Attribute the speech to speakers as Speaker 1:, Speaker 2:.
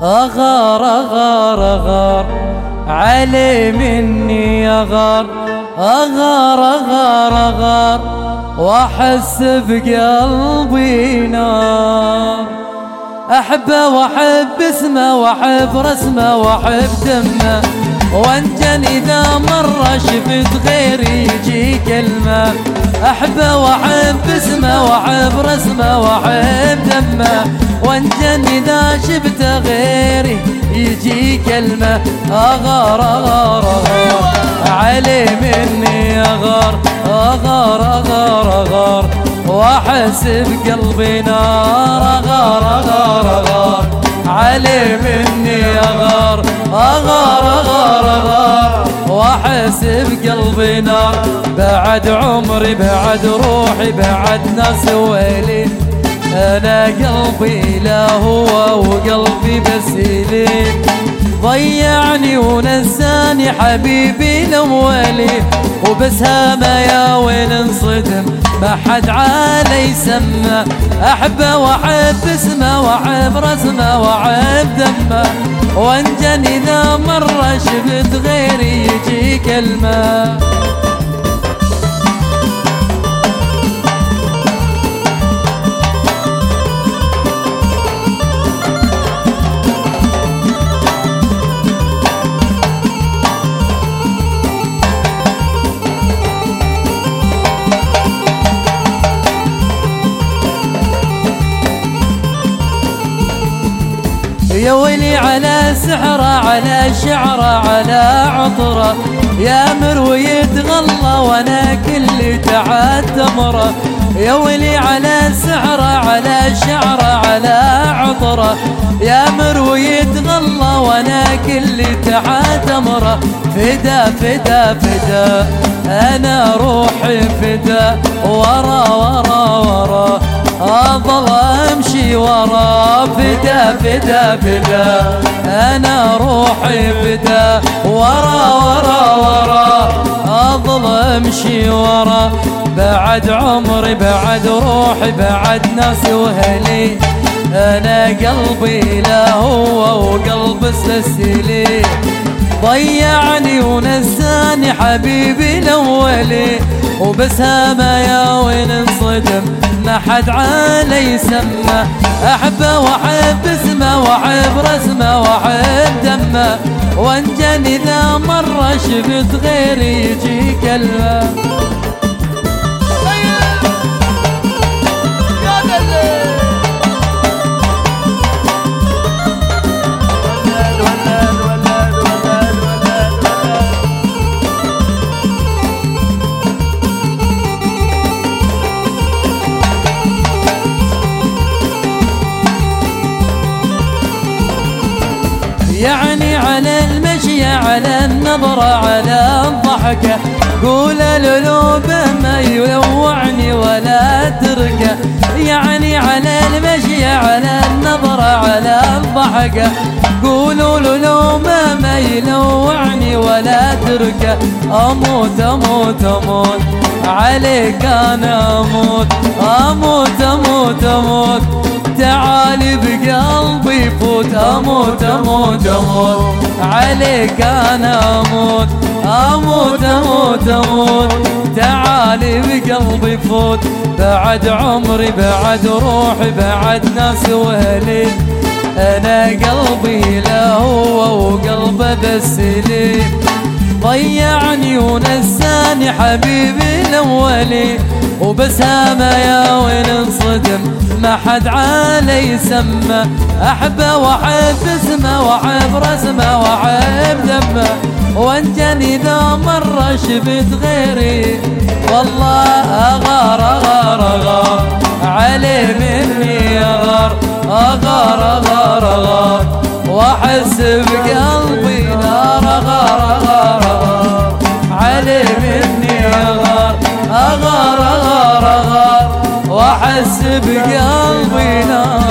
Speaker 1: أغار أغار أغار علي مني أغار أغار أغار أغار وأحس بقلبي نار. أحبه وأحب اسمه وأحب رسمه وأحب دمه، وانجن إذا مرة شفت غيري يجي كلمة. أحبه وأحب اسمه وأحب رسمه وأحب دمه، وانجن إذا شفت غيري يجي كلمة. أغار أغار أغار علي مني أغار أغار أغار أغار وأحس بقلبي نار. أغار أغار أغار علي مني أغار أغار أغار أغار وأحس بقلبي نار. بعد عمري بعد روحي بعد ناس ويلي، أنا قلبي لا هو وقلبي بس إليه. ضيعني ونساني حبيبي الأولي، وبس هما يا وين انصدم ما حد عالي سمه. أحبه وأحب اسمه وأحب رسمه وأحب دمه، وانجن إذا مرة شفت غيري يجي كلمة. يا ويلي على سحره على شعره على عطره، يا مروي يتغلى وانا كل تعاد تمره. يا ويلي على سحره على شعره على عطره، يا مروي يتغلى وانا كل تعاد تمره. فدا فدا فدا انا روحي فدا، ورا ورا ورا أظل أمشي ورا. فدا فدا فدا أنا روحي فدا، ورا ورا ورا أظل أمشي ورا. بعد عمري بعد روحي بعد ناسي وهلي، أنا قلبي لا هو وقلب استسلي. ضيعني ونساني حبيبي الأولي، وبس هما يا وين انصدم ما حد عالي سمه. أحبه وأحب اسمه وأحب رسمه وأحب دمه، وانجن إذا مرة شفت غيري يجي كلمة. يعني على المشي على النظرة على الضحكة، قول القلوب ما يلوعني ولا تركه. يعني على المشي على النظرة على الضحكة، قولوا القلوب ما يلوعني ولا تركه. أموت أموت أموت عليك أنا أموت أموت أموت أموت، تعالي بقلبي فوت. أموت أموت أموت عليك أنا أموت أموت أموت أموت، تعالي بقلبي فوت. بعد عمري بعد روحي بعد ناس وهلي، أنا قلبي لا هو وقلبه بس لي. ضيعني ونساني حبيبي الأولي، وبس هما يا وين انصدم ما حد عالي سمه. أحبه وأحب اسمه وأحب رسمه وأحب دمه، وانجن إذا مرة شفت غيري والله أغار أغار أغار علي مني أغار أغار أغار أغار وأحس بقلبي نار. أغار أغار أغار علي مني أغار أغار أغار أغار وأحس بقلبي نار.